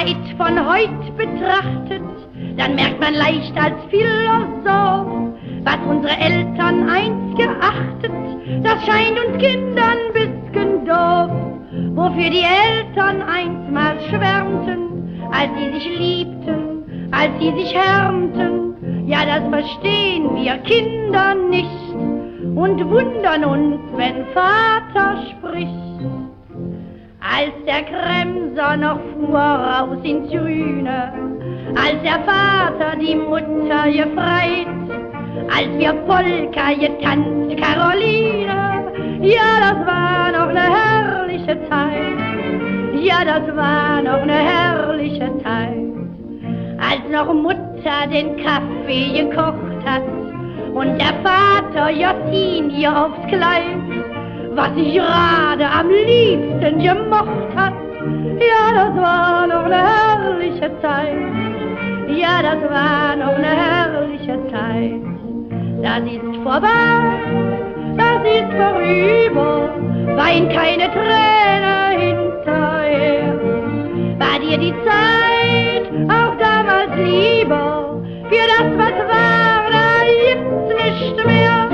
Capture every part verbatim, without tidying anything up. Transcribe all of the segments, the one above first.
Zeit von heut betrachtet, dann merkt man leicht als Philosoph, was unsere Eltern einst geachtet, das scheint uns Kindern bisschen doof. Wofür die Eltern einstmals schwärmten, als sie sich liebten, als sie sich härmten, ja, das verstehen wir Kinder nicht und wundern uns, wenn Vater spricht. Als der Kremser noch fuhr raus ins Grüne, als der Vater die Mutter gefreit, als wir Polka getanzt, Caroline, ja, das war noch eine herrliche Zeit, ja, das war noch eine herrliche Zeit. Als noch Mutter den Kaffee gekocht hat und der Vater Jossin ihr aufs Kleid, was ich gerade am liebsten gemocht hat, ja, das war noch eine herrliche Zeit, ja, das war noch eine herrliche Zeit. Das ist vorbei, das ist vorüber, wein keine Träne hinterher. War dir die Zeit auch damals lieber, für das, was war, da gibt's nicht mehr.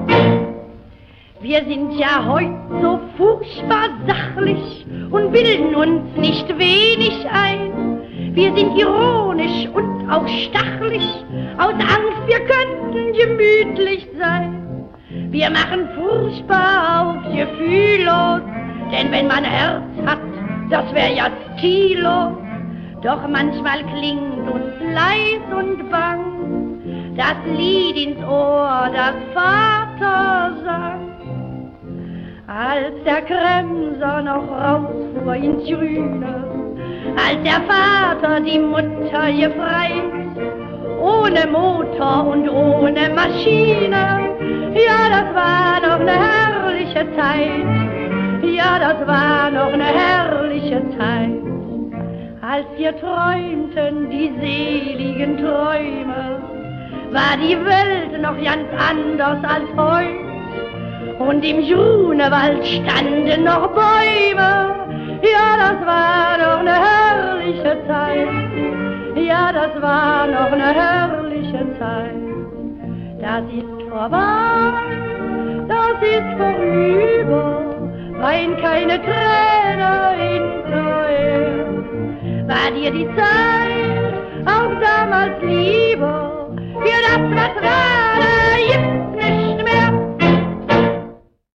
Wir sind ja heut so furchtbar sachlich und bilden uns nicht wenig ein. Wir sind ironisch und auch stachlich, aus Angst, wir könnten gemütlich sein. Wir machen furchtbar auf gefühllos, denn wenn man Herz hat, das wär ja stillos. Doch manchmal klingt uns leis und bang das Lied ins Ohr, das Vater sang. Als der Kremser noch rausfuhr ins Grüne, als der Vater die Mutter gefreit, ohne Motor und ohne Maschine, ja, das war noch eine herrliche Zeit, ja, das war noch eine herrliche Zeit. Als wir träumten die seligen Träume, war die Welt noch ganz anders als heut. Und im Grunewald standen noch Bäume, ja, das war noch eine herrliche Zeit, ja, das war noch eine herrliche Zeit. Das ist vorbei, das ist vorüber, wein keine Träne hinterher. War dir die Zeit auch damals lieber, für das, was war, da gibt's